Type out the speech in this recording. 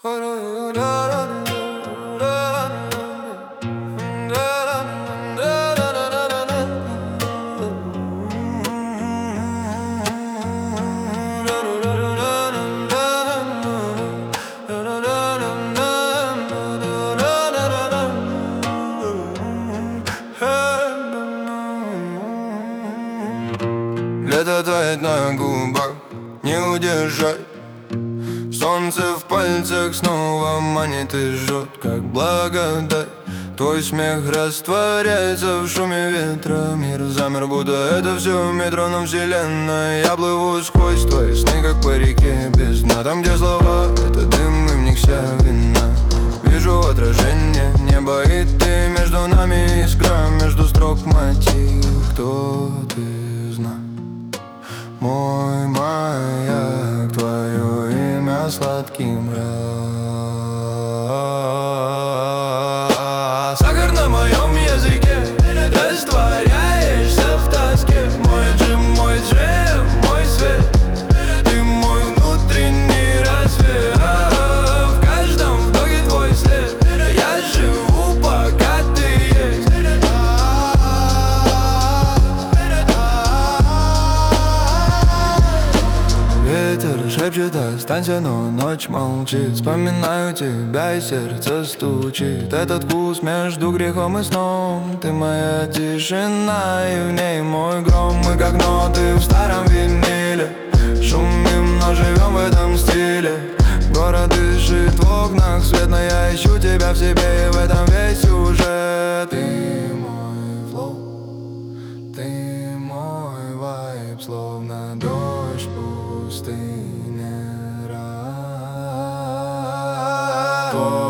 Лето тает на губах, не удержать. Солнце в пальцах снова манит и жжет, как благодать. Твой смех растворяется в шуме ветра. Мир замер, будто это все метроном вселенная. Я плыву сквозь твои сны, как по реке без дна. Там, где слова — это дым, и в них вся вина. Вижу отражение неба, и ты между нами искра. Между строк мотив, кто ты знал? Мой маяк, твое имя сладким раз. Сахар на моем языке, растворяешься в тоске. Мой джим, мой джем, мой свет, ты мой внутренний рассвет. В каждом вдохе твой след, я живу, пока ты есть. Ветер шепчет, останься, но ночь молчит. Вспоминаю тебя, и сердце стучит. Этот вкус между грехом и сном. Ты моя тишина, и в ней мой гром. Мы как ноты в старом виниле. Шумим, но живем в этом стиле. Город дышит в окнах свет, но я ищу тебя в себе, и в этом весь сюжет. Ты мой флоу, ты мой вайб, словно дождь в пустыне.